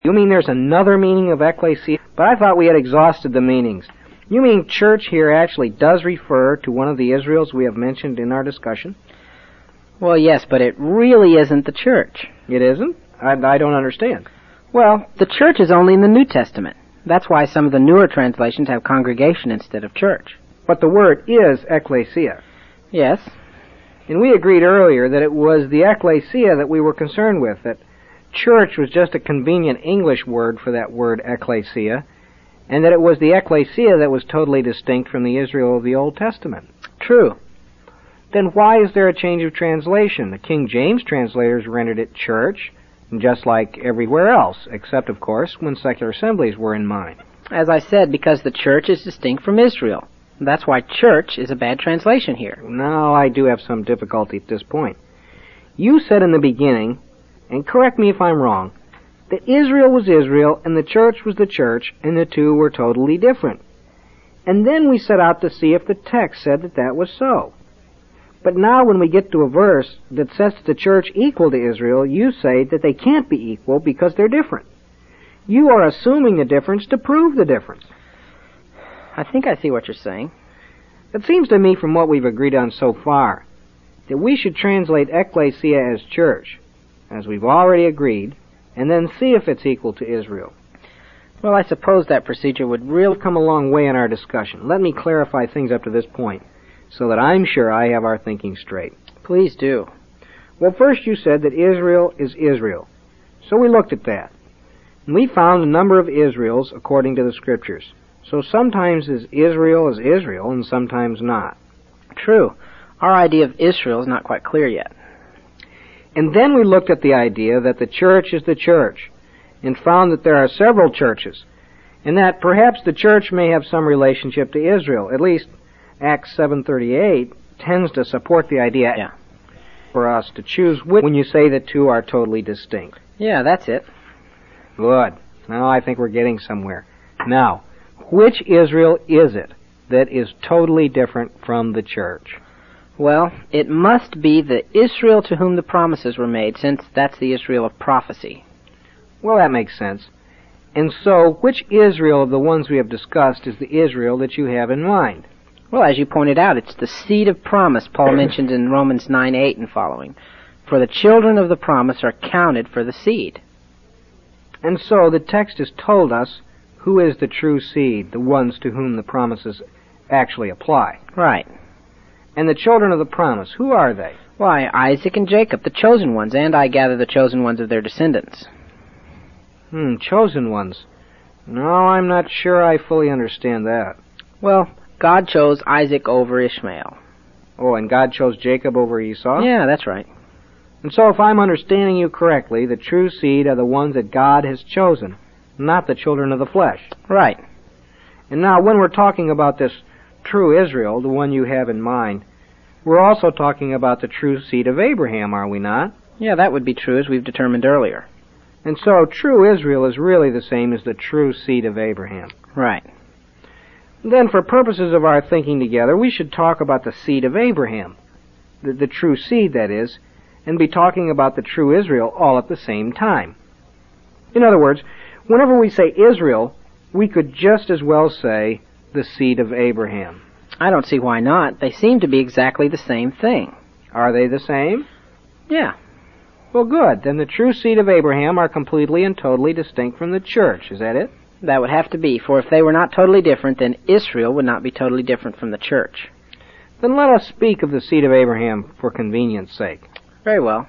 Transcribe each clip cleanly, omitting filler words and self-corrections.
You mean there's another meaning of ecclesia? But I thought we had exhausted the meanings. You mean church here actually does refer to one of the Israels we have mentioned in our discussion? Well, yes, but it really isn't the church. It isn't? I don't understand. Well, the church is only in the New Testament. That's why some of the newer translations have congregation instead of church. But the word is ecclesia. Yes. And we agreed earlier that it was the ecclesia that we were concerned with, that church was just a convenient English word for that word ecclesia, and that it was the ecclesia that was totally distinct from the Israel of the Old Testament. True. Then why is there a change of translation? The King James translators rendered it church, just like everywhere else, except, of course, when secular assemblies were in mind. As I said, because the church is distinct from Israel. That's why church is a bad translation here. Now, I do have some difficulty at this point. You said in the beginning, and correct me if I'm wrong, that Israel was Israel and the church was the church, and the two were totally different. And then we set out to see if the text said that that was so. But now when we get to a verse that sets the church equal to Israel, you say that they can't be equal because they're different. You are assuming the difference to prove the difference. I think I see what you're saying. It seems to me from what we've agreed on so far that we should translate ecclesia as church, as we've already agreed, and then see if it's equal to Israel. Well, I suppose that procedure would really come a long way in our discussion. Let me clarify things up to this point, so that I'm sure I have our thinking straight. Please do. Well, first you said that Israel is Israel. So we looked at that. And we found a number of Israels according to the Scriptures. So sometimes Israel is Israel and sometimes not. True. Our idea of Israel is not quite clear yet. And then we looked at the idea that the church is the church and found that there are several churches and that perhaps the church may have some relationship to Israel. At least Acts 7:38 tends to support the idea for us to choose which when you say the two are totally distinct. Yeah, that's it. Good. Now I think we're getting somewhere. Now, which Israel is it that is totally different from the church? Well, it must be the Israel to whom the promises were made, since that's the Israel of prophecy. Well, that makes sense. And so, which Israel of the ones we have discussed is the Israel that you have in mind? Well, as you pointed out, it's the seed of promise Paul mentioned in Romans 9:8 and following. For the children of the promise are counted for the seed. And so the text has told us who is the true seed, the ones to whom the promises actually apply. Right. And the children of the promise, who are they? Why, Isaac and Jacob, the chosen ones, and I gather the chosen ones of their descendants. Chosen ones. No, I'm not sure I fully understand that. Well, God chose Isaac over Ishmael. Oh, and God chose Jacob over Esau? Yeah, that's right. And so if I'm understanding you correctly, the true seed are the ones that God has chosen, not the children of the flesh. Right. And now when we're talking about this true Israel, the one you have in mind, we're also talking about the true seed of Abraham, are we not? Yeah, that would be true, as we've determined earlier. And so true Israel is really the same as the true seed of Abraham. Right. Then for purposes of our thinking together, we should talk about the seed of Abraham, the true seed, that is, and be talking about the true Israel all at the same time. In other words, whenever we say Israel, we could just as well say the seed of Abraham. I don't see why not. They seem to be exactly the same thing. Are they the same? Yeah. Well, good. Then the true seed of Abraham are completely and totally distinct from the church. Is that it? That would have to be, for if they were not totally different, then Israel would not be totally different from the church. Then let us speak of the seed of Abraham for convenience sake. Very well.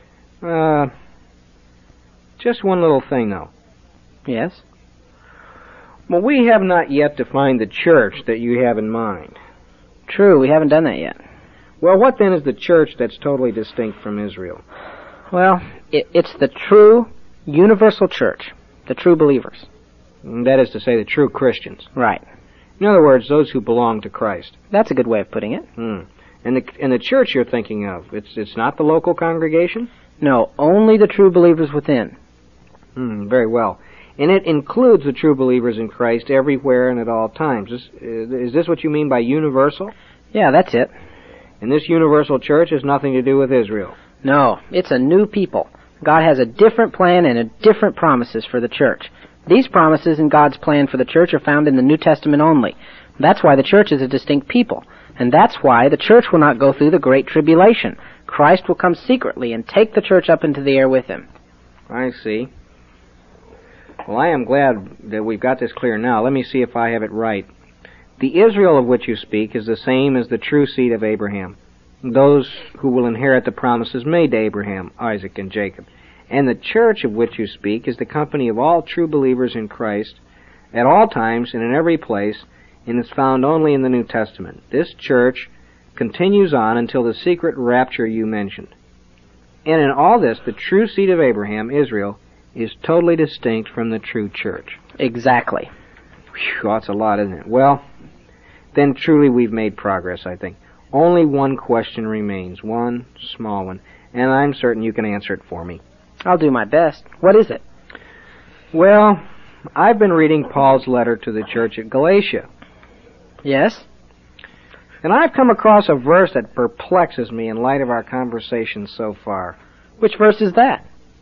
Just one little thing, though. Yes? Well, we have not yet defined the church that you have in mind. True, we haven't done that yet. Well, what then is the church that's totally distinct from Israel? Well, it's the true universal church, the true believers. And that is to say, the true Christians. Right. In other words, those who belong to Christ. That's a good way of putting it. And the church you're thinking of, it's not the local congregation? No, only the true believers within. Very well. And it includes the true believers in Christ everywhere and at all times. Is this what you mean by universal? Yeah, that's it. And this universal church has nothing to do with Israel? No, it's a new people. God has a different plan and different promises for the church. These promises in God's plan for the church are found in the New Testament only. That's why the church is a distinct people. And that's why the church will not go through the Great Tribulation. Christ will come secretly and take the church up into the air with him. I see. Well, I am glad that we've got this clear now. Let me see if I have it right. The Israel of which you speak is the same as the true seed of Abraham, those who will inherit the promises made to Abraham, Isaac, and Jacob. And the church of which you speak is the company of all true believers in Christ at all times and in every place, and is found only in the New Testament. This church continues on until the secret rapture you mentioned. And in all this, the true seed of Abraham, Israel, is totally distinct from the true church. Exactly. Whew, that's a lot, isn't it? Well, then truly we've made progress, I think. Only one question remains, one small one, and I'm certain you can answer it for me. I'll do my best. What is it? Well, I've been reading Paul's letter to the church at Galatia. Yes? And I've come across a verse that perplexes me in light of our conversation so far. Which verse is that?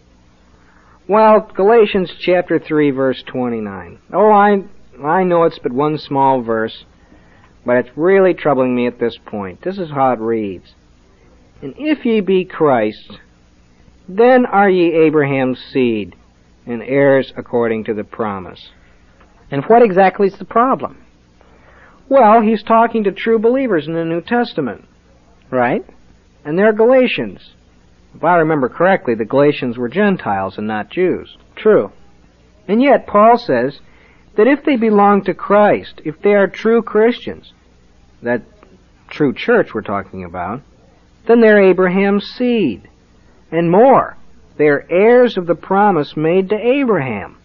Well, Galatians chapter 3, verse 29. Oh, I know it's but one small verse, but it's really troubling me at this point. This is how it reads. And if ye be Christ, then are ye Abraham's seed, and heirs according to the promise. And what exactly is the problem? Well, he's talking to true believers in the New Testament. Right. And they're Galatians. If I remember correctly, the Galatians were Gentiles and not Jews. True. And yet, Paul says that if they belong to Christ, if they are true Christians, that true church we're talking about, then they're Abraham's seed. And more, they're heirs of the promise made to Abraham.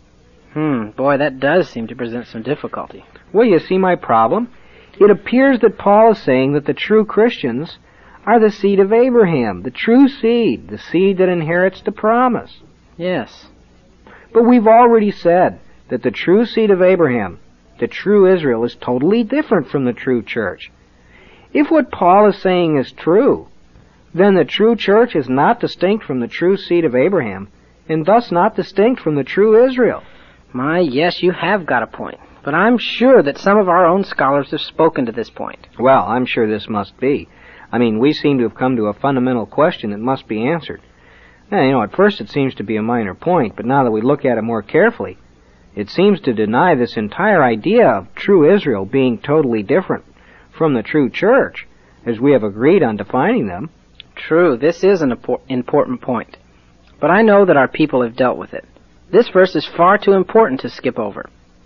Boy, that does seem to present some difficulty. Well, you see my problem? It appears that Paul is saying that the true Christians are the seed of Abraham, the true seed, the seed that inherits the promise. Yes. But we've already said that the true seed of Abraham, the true Israel, is totally different from the true church. If what Paul is saying is true, then the true church is not distinct from the true seed of Abraham, and thus not distinct from the true Israel. My, yes, you have got a point. But I'm sure that some of our own scholars have spoken to this point. Well, I'm sure this must be. I mean, we seem to have come to a fundamental question that must be answered. Now, at first it seems to be a minor point, but now that we look at it more carefully, it seems to deny this entire idea of true Israel being totally different from the true church, as we have agreed on defining them. True, this is an important point. But I know that our people have dealt with it. This verse is far too important to skip over.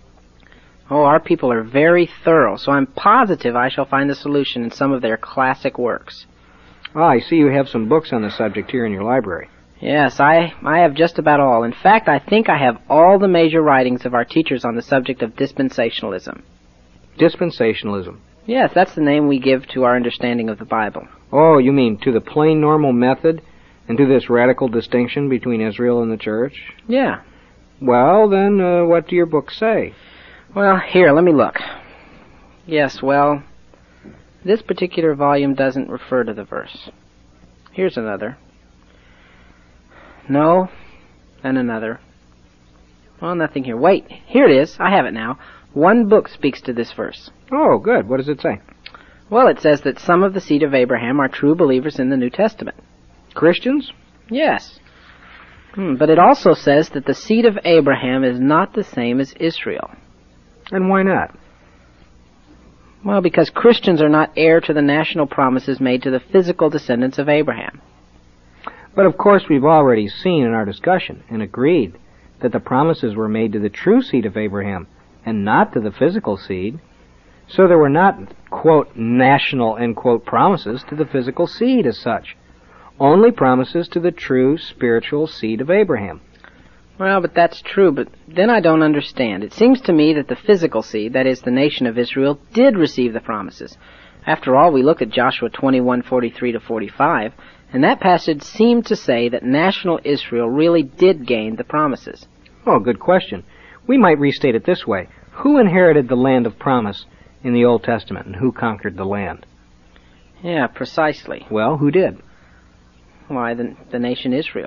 Oh, our people are very thorough, so I'm positive I shall find the solution in some of their classic works. Oh, I see you have some books on the subject here in your library. Yes, I have just about all. In fact, I think I have all the major writings of our teachers on the subject of dispensationalism. Dispensationalism? Yes, that's the name we give to our understanding of the Bible. Oh, you mean to the plain normal method and to this radical distinction between Israel and the church? Yeah. Well, then, what do your books say? Well, here, let me look. Yes, well, this particular volume doesn't refer to the verse. Here's another. No, and another. Oh, nothing here. Wait, here it is. I have it now. One book speaks to this verse. Oh, good. What does it say? Well, it says that some of the seed of Abraham are true believers in the New Testament. Christians? Yes. But it also says that the seed of Abraham is not the same as Israel. And why not? Well, because Christians are not heir to the national promises made to the physical descendants of Abraham. But of course we've already seen in our discussion and agreed that the promises were made to the true seed of Abraham and not to the physical seed. So there were not, quote, national, end quote, promises to the physical seed as such. Only promises to the true spiritual seed of Abraham. Well, but that's true, but then I don't understand. It seems to me that the physical seed, that is, the nation of Israel, did receive the promises. After all, we looked at Joshua 21:43-45, and that passage seemed to say that national Israel really did gain the promises. Oh, good question. We might restate it this way. Who inherited the land of promise in the Old Testament, and who conquered the land? Yeah, precisely. Well, who did? Why, the nation Israel.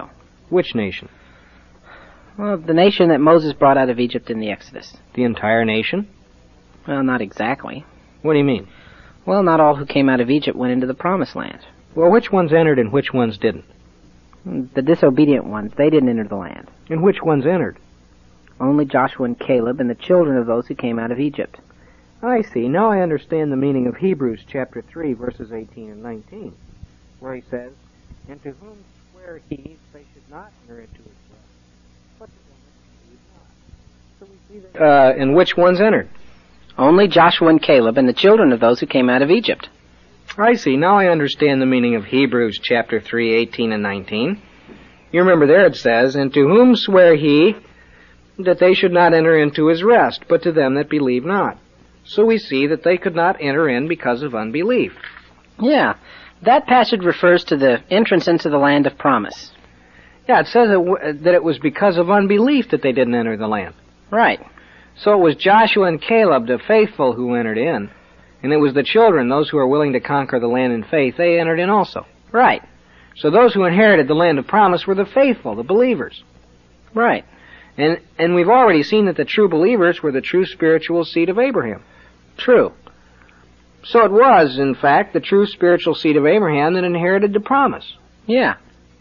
Which nation? Well, the nation that Moses brought out of Egypt in the Exodus. The entire nation? Well, not exactly. What do you mean? Well, not all who came out of Egypt went into the Promised Land. Well, which ones entered and which ones didn't? The disobedient ones, they didn't enter the land. And which ones entered? Only Joshua and Caleb and the children of those who came out of Egypt. I see. Now I understand the meaning of Hebrews chapter 3, verses 18 and 19, where he says, "And to whom swear he they should not enter into his rest, but to them that believe not." So we see that... and which ones entered? Only Joshua and Caleb and the children of those who came out of Egypt. I see. Now I understand the meaning of Hebrews chapter 3, 18 and 19. You remember there it says, "And to whom swear he that they should not enter into his rest, but to them that believe not." So we see that they could not enter in because of unbelief. Yeah, that passage refers to the entrance into the land of promise. Yeah, it says that it was because of unbelief that they didn't enter the land. Right. So it was Joshua and Caleb, the faithful, who entered in. And it was the children, those who are willing to conquer the land in faith, they entered in also. Right. So those who inherited the land of promise were the faithful, the believers. Right. And we've already seen that the true believers were the true spiritual seed of Abraham. True. So it was, in fact, the true spiritual seed of Abraham that inherited the promise. Yeah.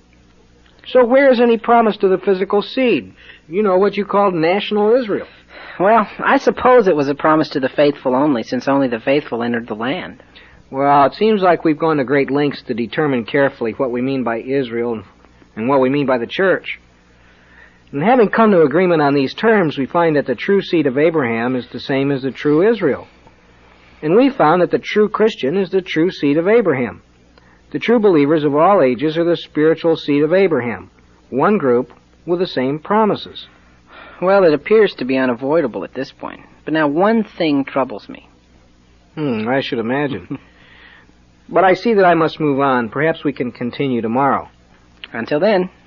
So where is any promise to the physical seed? You know, what you called national Israel. Well, I suppose it was a promise to the faithful only, since only the faithful entered the land. Well, it seems like we've gone to great lengths to determine carefully what we mean by Israel and what we mean by the church. And having come to agreement on these terms, we find that the true seed of Abraham is the same as the true Israel. And we found that the true Christian is the true seed of Abraham. The true believers of all ages are the spiritual seed of Abraham, one group with the same promises. Well, it appears to be unavoidable at this point. But now one thing troubles me. I should imagine. But I see that I must move on. Perhaps we can continue tomorrow. Until then.